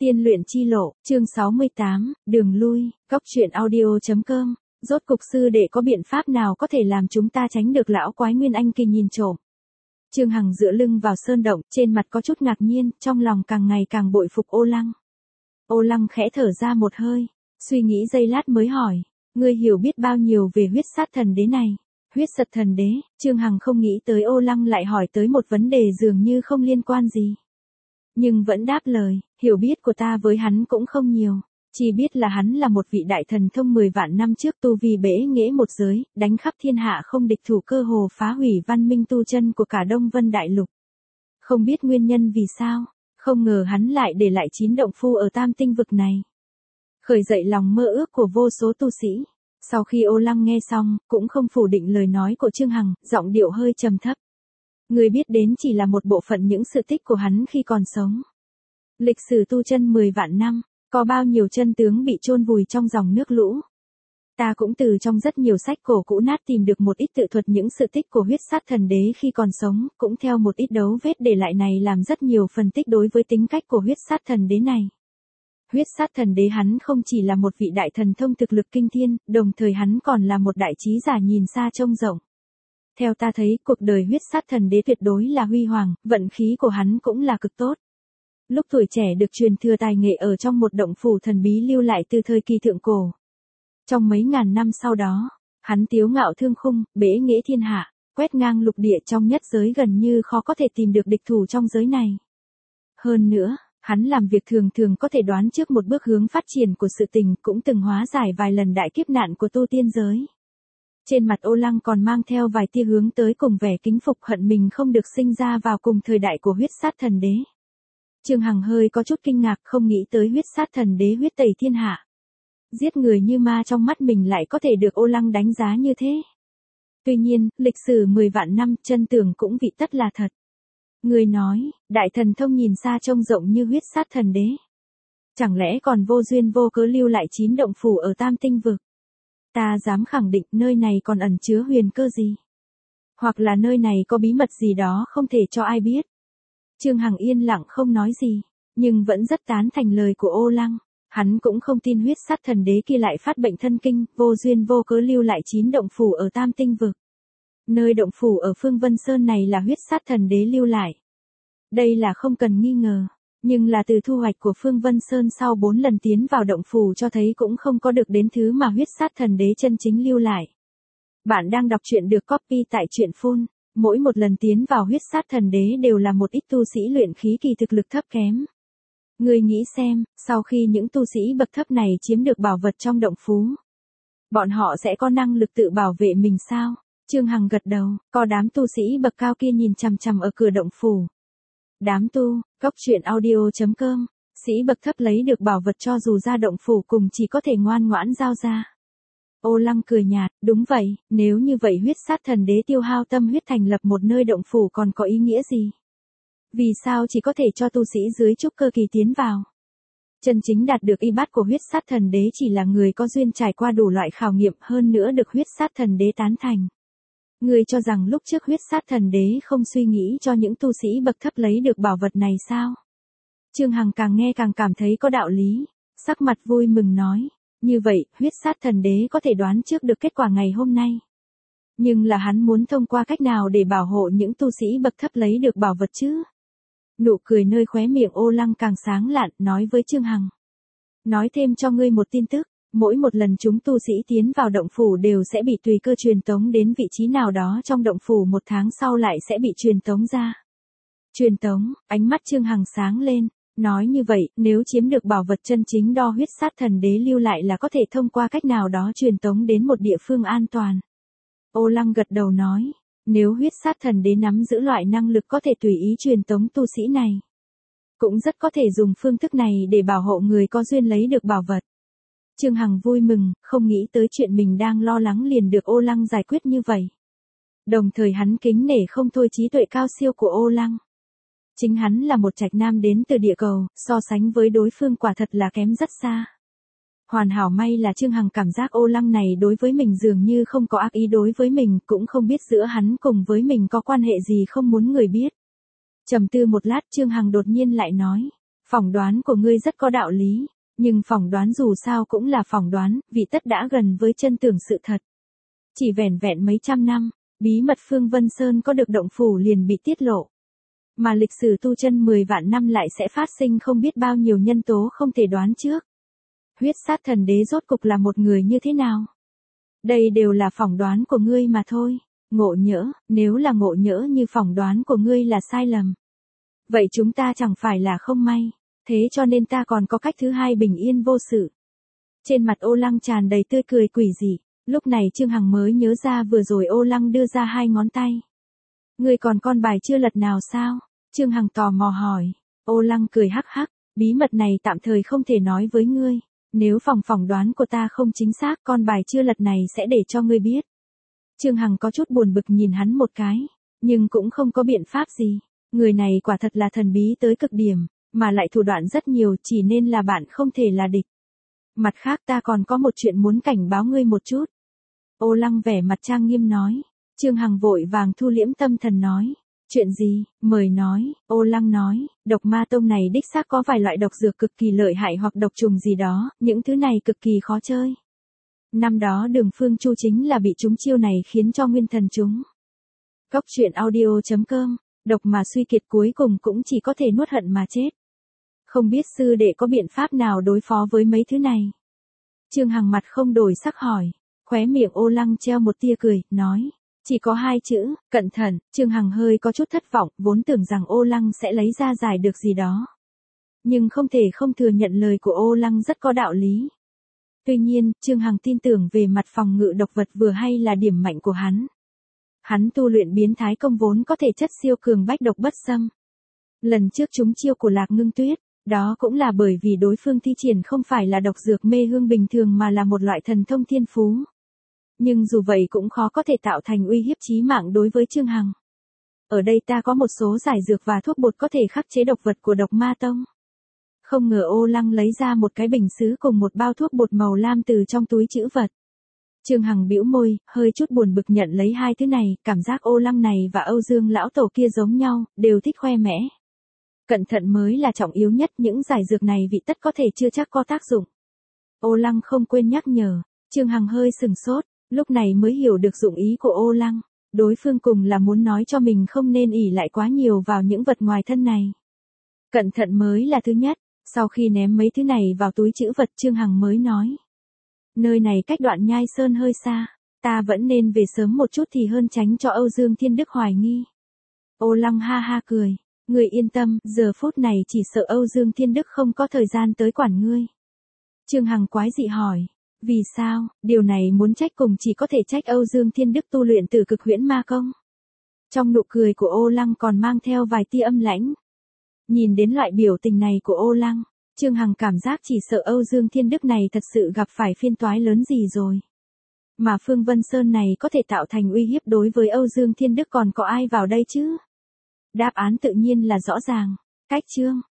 Tiên luyện chi lộ, chương 68, đường lui, góc truyện audio.com. Rốt cục sư đệ có biện pháp nào có thể làm chúng ta tránh được lão quái Nguyên Anh Kỳ nhìn trộm? Trương Hằng dựa lưng vào sơn động, trên mặt có chút ngạc nhiên, trong lòng càng ngày càng bội phục Ô Lăng. Ô Lăng khẽ thở ra một hơi, suy nghĩ giây lát mới hỏi, ngươi hiểu biết bao nhiêu về huyết sát thần đế này? Huyết sật thần đế, Trương Hằng không nghĩ tới Ô Lăng lại hỏi tới một vấn đề dường như không liên quan gì. Nhưng vẫn đáp lời, hiểu biết của ta với hắn cũng không nhiều, chỉ biết là hắn là một vị đại thần thông 10 vạn năm trước tu vi bẽ nghễ một giới, đánh khắp thiên hạ không địch thủ, cơ hồ phá hủy văn minh tu chân của cả Đông Vân Đại Lục. Không biết nguyên nhân vì sao, không ngờ hắn lại để lại 9 động phu ở Tam Tinh vực này, khởi dậy lòng mơ ước của vô số tu sĩ. Sau khi Ô Lăng nghe xong, cũng không phủ định lời nói của Trương Hằng, giọng điệu hơi trầm thấp. Người biết đến chỉ là một bộ phận những sự tích của hắn khi còn sống. Lịch sử tu chân 10 vạn năm, có bao nhiêu chân tướng bị chôn vùi trong dòng nước lũ. Ta cũng từ trong rất nhiều sách cổ cũ nát tìm được một ít tự thuật những sự tích của huyết sát thần đế khi còn sống, cũng theo một ít dấu vết để lại này làm rất nhiều phân tích đối với tính cách của huyết sát thần đế này. Huyết sát thần đế hắn không chỉ là một vị đại thần thông thực lực kinh thiên, đồng thời hắn còn là một đại trí giả nhìn xa trông rộng. Theo ta thấy, cuộc đời huyết sát thần đế tuyệt đối là huy hoàng, vận khí của hắn cũng là cực tốt. Lúc tuổi trẻ được truyền thừa tài nghệ ở trong một động phủ thần bí lưu lại từ thời kỳ thượng cổ. Trong mấy ngàn năm sau đó, hắn tiếu ngạo thương khung, bẽ nghễ thiên hạ, quét ngang lục địa trong nhất giới, gần như khó có thể tìm được địch thủ trong giới này. Hơn nữa, hắn làm việc thường thường có thể đoán trước một bước hướng phát triển của sự tình, cũng từng hóa giải vài lần đại kiếp nạn của tu tiên giới. Trên mặt Ô Lăng còn mang theo vài tia hướng tới cùng vẻ kính phục, hận mình không được sinh ra vào cùng thời đại của huyết sát thần đế. Trương Hằng hơi có chút kinh ngạc, không nghĩ tới huyết sát thần đế huyết tẩy thiên hạ, giết người như ma, trong mắt mình lại có thể được Ô Lăng đánh giá như thế. Tuy nhiên, lịch sử 10 vạn năm, chân tưởng cũng vị tất là thật. Người nói, đại thần thông nhìn xa trông rộng như huyết sát thần đế, chẳng lẽ còn vô duyên vô cớ lưu lại 9 động phủ ở Tam Tinh vực? Ta dám khẳng định nơi này còn ẩn chứa huyền cơ gì, hoặc là nơi này có bí mật gì đó không thể cho ai biết. Trương Hằng yên lặng không nói gì, nhưng vẫn rất tán thành lời của Ô Lăng. Hắn cũng không tin huyết sát thần đế kia lại phát bệnh thân kinh, vô duyên vô cớ lưu lại 9 động phủ ở Tam Tinh vực. Nơi động phủ ở Phương Vân Sơn này là huyết sát thần đế lưu lại. Đây là không cần nghi ngờ, nhưng là từ thu hoạch của Phương Vân Sơn sau 4 lần tiến vào động phủ cho thấy cũng không có được đến thứ mà huyết sát thần đế chân chính lưu lại. Bạn đang đọc truyện được copy tại truyện Phun. Mỗi một lần tiến vào huyết sát thần đế đều là một ít tu sĩ luyện khí kỳ thực lực thấp kém. Người nghĩ xem, sau khi những tu sĩ bậc thấp này chiếm được bảo vật trong động phủ, bọn họ sẽ có năng lực tự bảo vệ mình sao? Trương Hằng gật đầu, có đám tu sĩ bậc cao kia nhìn chằm chằm ở cửa động phủ. Đám tu, góc truyện audio.com, sĩ bậc thấp lấy được bảo vật cho dù ra động phủ cùng chỉ có thể ngoan ngoãn giao ra. Ô Lăng cười nhạt, đúng vậy, nếu như vậy huyết sát thần đế tiêu hao tâm huyết thành lập một nơi động phủ còn có ý nghĩa gì? Vì sao chỉ có thể cho tu sĩ dưới trúc cơ kỳ tiến vào? Chân chính đạt được y bát của huyết sát thần đế chỉ là người có duyên trải qua đủ loại khảo nghiệm, hơn nữa được huyết sát thần đế tán thành. Người cho rằng lúc trước huyết sát thần đế không suy nghĩ cho những tu sĩ bậc thấp lấy được bảo vật này sao? Trương Hằng càng nghe càng cảm thấy có đạo lý, sắc mặt vui mừng nói. Như vậy, huyết sát thần đế có thể đoán trước được kết quả ngày hôm nay. Nhưng là hắn muốn thông qua cách nào để bảo hộ những tu sĩ bậc thấp lấy được bảo vật chứ? Nụ cười nơi khóe miệng Ô Lăng càng sáng lạn, nói với Trương Hằng. Nói thêm cho ngươi một tin tức, mỗi một lần chúng tu sĩ tiến vào động phủ đều sẽ bị tùy cơ truyền tống đến vị trí nào đó trong động phủ, 1 tháng sau lại sẽ bị truyền tống ra. Truyền tống, ánh mắt Trương Hằng sáng lên. Nói như vậy, nếu chiếm được bảo vật chân chính do huyết sát thần đế lưu lại là có thể thông qua cách nào đó truyền tống đến một địa phương an toàn. Ô Lăng gật đầu nói, nếu huyết sát thần đế nắm giữ loại năng lực có thể tùy ý truyền tống tu sĩ này, cũng rất có thể dùng phương thức này để bảo hộ người có duyên lấy được bảo vật. Trương Hằng vui mừng, không nghĩ tới chuyện mình đang lo lắng liền được Ô Lăng giải quyết như vậy. Đồng thời hắn kính nể không thôi trí tuệ cao siêu của Ô Lăng. Chính hắn là một trạch nam đến từ địa cầu, so sánh với đối phương quả thật là kém rất xa. Hoàn hảo may là Trương Hằng cảm giác Ô Lăng này đối với mình dường như không có ác ý đối với mình, cũng không biết giữa hắn cùng với mình có quan hệ gì không muốn người biết. Trầm tư một lát Trương Hằng đột nhiên lại nói, Phỏng đoán của ngươi rất có đạo lý, nhưng phỏng đoán dù sao cũng là phỏng đoán, vì tất đã gần với chân tường sự thật. Chỉ vẻn vẹn mấy trăm năm, bí mật Phương Vân Sơn có được động phủ liền bị tiết lộ. Mà lịch sử tu chân 10 vạn năm lại sẽ phát sinh không biết bao nhiêu nhân tố không thể đoán trước. Huyết sát thần đế rốt cục là một người như thế nào? Đây đều là phỏng đoán của ngươi mà thôi. Ngộ nhỡ, nếu là ngộ nhỡ như phỏng đoán của ngươi là sai lầm. Vậy chúng ta chẳng phải là không may, thế cho nên ta còn có cách thứ hai bình yên vô sự. Trên mặt Ô Lăng tràn đầy tươi cười quỷ dị, lúc này Trương Hằng mới nhớ ra vừa rồi Ô Lăng đưa ra 2 ngón tay. Ngươi còn con bài chưa lật nào sao? Trương Hằng tò mò hỏi. Ô Lăng cười hắc hắc, bí mật này tạm thời không thể nói với ngươi. Nếu phỏng đoán của ta không chính xác, con bài chưa lật này sẽ để cho ngươi biết. Trương Hằng có chút buồn bực nhìn hắn một cái, nhưng cũng không có biện pháp gì. Người này quả thật là thần bí tới cực điểm, mà lại thủ đoạn rất nhiều, chỉ nên là bạn không thể là địch. Mặt khác ta còn có một chuyện muốn cảnh báo ngươi một chút. Ô Lăng vẻ mặt trang nghiêm nói. Trương Hằng vội vàng thu liễm tâm thần nói. Chuyện gì, mời nói. Ô Lăng nói, độc ma tông này đích xác có vài loại độc dược cực kỳ lợi hại hoặc độc trùng gì đó, những thứ này cực kỳ khó chơi. Năm đó Đường Phương Chu chính là bị trúng chiêu này khiến cho nguyên thần chúng. Cốc truyện audio.com, độc mà suy kiệt cuối cùng cũng chỉ có thể nuốt hận mà chết. Không biết sư đệ có biện pháp nào đối phó với mấy thứ này? Trương Hằng mặt không đổi sắc hỏi, khóe miệng Ô Lăng treo một tia cười, nói. Chỉ có 2 chữ, cẩn thận. Trương Hằng hơi có chút thất vọng, vốn tưởng rằng Ô Lăng sẽ lấy ra giải được gì đó. Nhưng không thể không thừa nhận lời của Ô Lăng rất có đạo lý. Tuy nhiên, Trương Hằng tin tưởng về mặt phòng ngự độc vật vừa hay là điểm mạnh của hắn. Hắn tu luyện biến thái công vốn có thể chất siêu cường bách độc bất xâm. Lần trước trúng chiêu của Lạc Ngưng Tuyết, đó cũng là bởi vì đối phương thi triển không phải là độc dược mê hương bình thường mà là một loại thần thông thiên phú. Nhưng dù vậy cũng khó có thể tạo thành uy hiếp chí mạng đối với Trương Hằng. Ở đây ta có một số giải dược và thuốc bột có thể khắc chế độc vật của độc ma tông. Không ngờ Ô Lăng lấy ra một cái bình sứ cùng một bao thuốc bột màu lam từ trong túi trữ vật. Trương Hằng bĩu môi, hơi chút buồn bực nhận lấy 2 thứ này, cảm giác Ô Lăng này và Âu Dương lão tổ kia giống nhau, đều thích khoe mẽ. Cẩn thận mới là trọng yếu nhất, những giải dược này vị tất có thể chưa chắc có tác dụng. Ô Lăng không quên nhắc nhở, Trương Hằng hơi sừng sốt, lúc này mới hiểu được dụng ý của Ô Lăng. Đối phương cùng là muốn nói cho mình không nên ỷ lại quá nhiều vào những vật ngoài thân này. Cẩn thận mới là thứ nhất, sau khi ném mấy thứ này vào túi trữ vật Trương Hằng mới nói. Nơi này cách Đoạn Nhai Sơn hơi xa, ta vẫn nên về sớm một chút thì hơn, tránh cho Âu Dương Thiên Đức hoài nghi. Ô Lăng ha ha cười, ngươi yên tâm, giờ phút này chỉ sợ Âu Dương Thiên Đức không có thời gian tới quản ngươi. Trương Hằng quái dị hỏi, vì sao, điều này muốn trách cùng chỉ có thể trách Âu Dương Thiên Đức tu luyện Tử Cực Huyễn Ma Công. Trong nụ cười của Ô Lăng còn mang theo vài tia âm lãnh. Nhìn đến loại biểu tình này của Ô Lăng, Trương Hằng cảm giác chỉ sợ Âu Dương Thiên Đức này thật sự gặp phải phiên toái lớn gì rồi. Mà Phương Vân Sơn này có thể tạo thành uy hiếp đối với Âu Dương Thiên Đức còn có ai vào đây chứ? Đáp án tự nhiên là rõ ràng, cách chương.